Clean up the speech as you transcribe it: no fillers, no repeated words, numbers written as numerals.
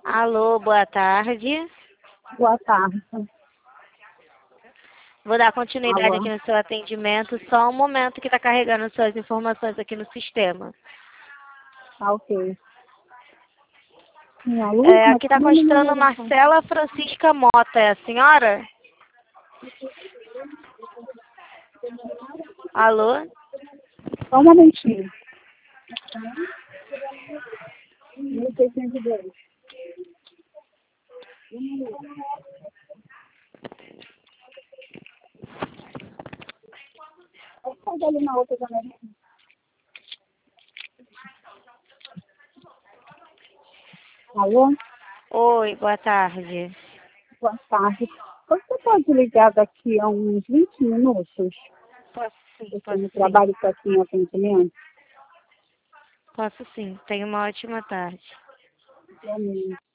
Alô, boa tarde. Boa tarde. Vou dar continuidade Alô. aqui no seu atendimento. Só um momento que está carregando suas informações aqui no sistema. Tá ok. Alô? Aqui está constando Marcela Francisca Mota. É a senhora? Alô? Só um momentinho. 1602. Pode fazer ali na outra janela. Alô? Oi, boa tarde. Boa tarde. Você pode ligar daqui a uns 20 minutos? Posso sim, Eu posso tenho sim. trabalho aqui em atendimento. Posso sim. Tenha uma ótima tarde. Realmente.